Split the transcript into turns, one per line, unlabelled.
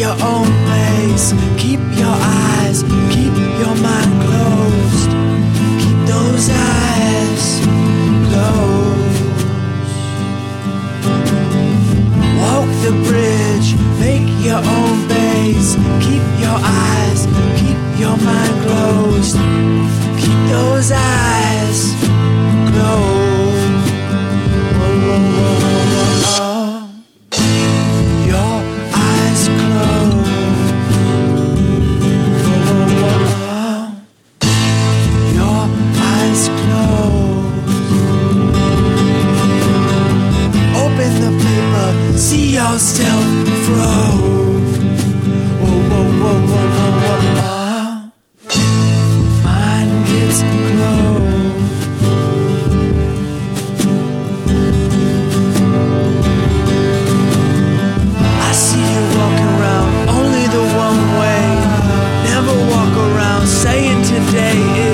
your own place. Keep your eyes, keep your mind closed. Keep those eyes closed. Walk the bridge, make your own base. Keep your eyes, keep your mind closed. Keep those eyes closed. Whoa, whoa, whoa, whoa, whoa. Your eyes closed. Whoa, whoa, whoa. Your eyes closed. Open the paper, see yourself froze. Whoa, whoa, whoa, whoa, whoa, whoa, whoa. Mine gets closed. I see you walking around only the one way. Never walk around saying today